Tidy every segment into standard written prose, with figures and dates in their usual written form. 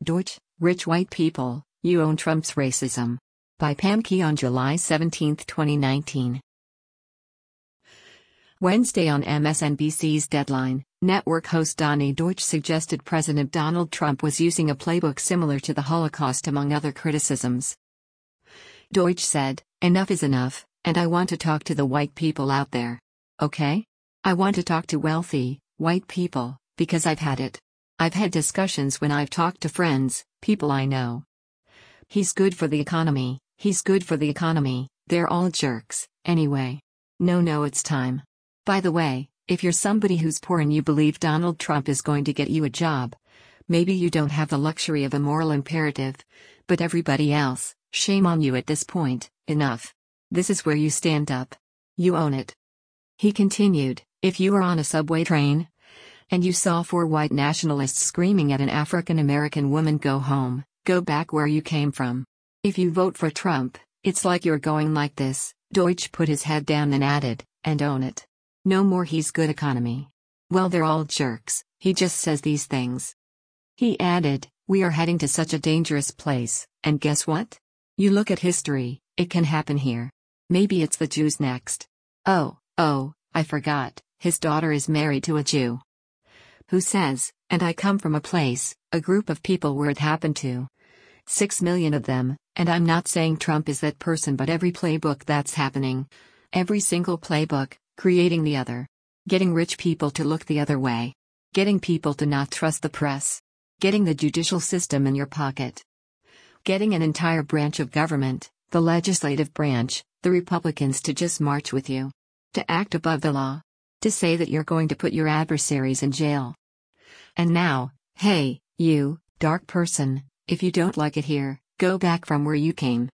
Deutsch, Rich White People, You Own Trump's Racism. By Pam Key on July 17, 2019. Wednesday on MSNBC's Deadline, network host Donny Deutsch suggested President Donald Trump was using a playbook similar to the Holocaust among other criticisms. Deutsch said, "Enough is enough, and I want to talk to the white people out there. Okay? I want to talk to wealthy, white people, because I've had it. I've had discussions when I've talked to friends, people I know. He's good for the economy, he's good for the economy, they're all jerks, anyway. No, it's time. By the way, if you're somebody who's poor and you believe Donald Trump is going to get you a job, maybe you don't have the luxury of a moral imperative, but everybody else, shame on you at this point, enough. This is where you stand up. You own it." He continued, "If you were on a subway train, and you saw 4 white nationalists screaming at an African American woman, go home, go back where you came from. If you vote for Trump, it's like you're going like this." Deutsch put his head down and added, "And own it. No more he's good economy. Well, they're all jerks, he just says these things." He added, "We are heading to such a dangerous place, and guess what? You look at history, it can happen here. Maybe it's the Jews next. Oh, I forgot, his daughter is married to a Jew. Who says, and I come from a group of people where it happened to 6 million of them, and I'm not saying Trump is that person, but every playbook that's happening. Every single playbook, creating the other. Getting rich people to look the other way. Getting people to not trust the press. Getting the judicial system in your pocket. Getting an entire branch of government, the legislative branch, the Republicans, to just march with you. To act above the law. To say that you're going to put your adversaries in jail. And now, hey, you, dark person, if you don't like it here, go back from where you came.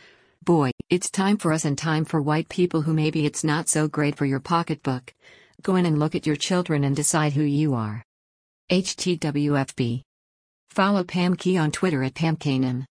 Boy, it's time for us and time for white people who maybe it's not so great for your pocketbook. Go in and look at your children and decide who you are." HTWFB. Follow Pam Key on Twitter at PamKanan.